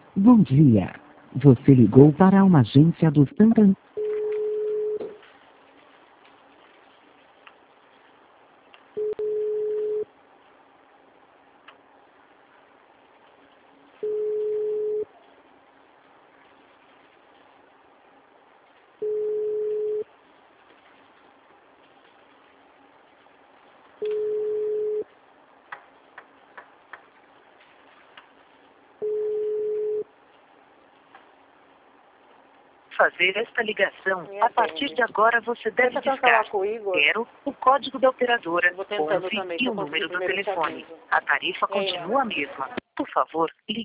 Bom dia. Você ligou para uma agência do Santander. Fazer esta ligação. A partir de agora você deve discar quero o código da operadora, 11 e o número do telefone. A tarifa continua a mesma. Por favor, ligue.